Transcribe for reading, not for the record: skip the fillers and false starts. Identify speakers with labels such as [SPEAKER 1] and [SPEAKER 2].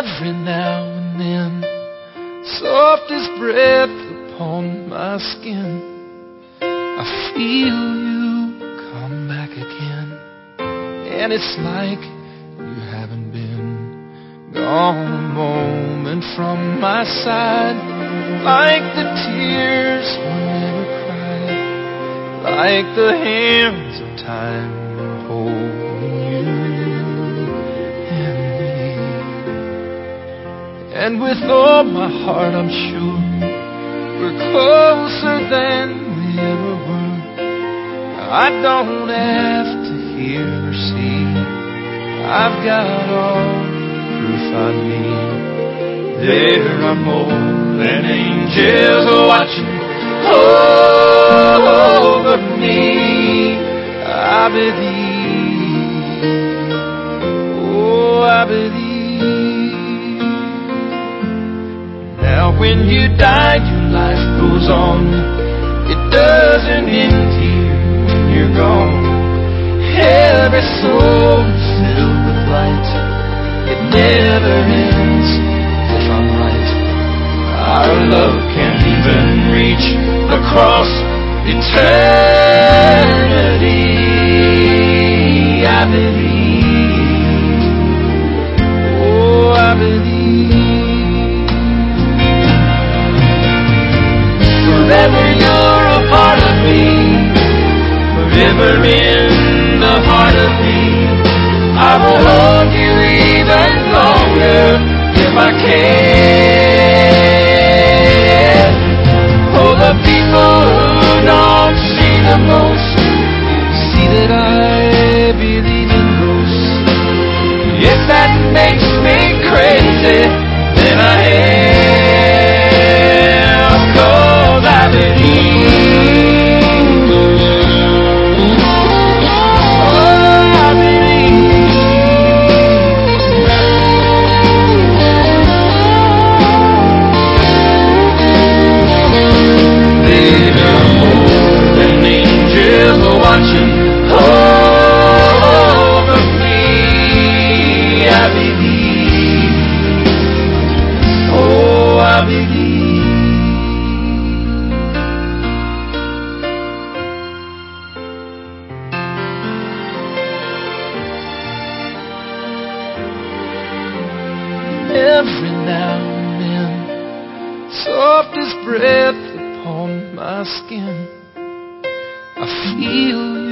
[SPEAKER 1] Every now and then, soft as breath upon my skin, I feel you come back again. And it's like you haven't been gone a moment from my side. Like the tears were never cried, like the hands of time were holding you and me. And with all my heart I'm sure we're closer than we ever were. I don't have to hear or see, I've got all the proof I need. There are more than angels watching over me. I believe, oh I believe. Now when you died, your life goes on. It doesn't end here when you're gone. Every soul is filled with light. It never ends if I'm right. Our love can't even reach across eternity. I believe, oh I believe. Forever you're a part of me, forever in the heart of me. I will hold you even longer if I can. Oh, the people who don't see the most see that I believe in ghosts. If that makes me crazy, then I am, 'cause I believe. Oh, I believe. There are more than angels watching over me. I believe, oh I believe. Every now and then, soft as breath upon my skin, I feel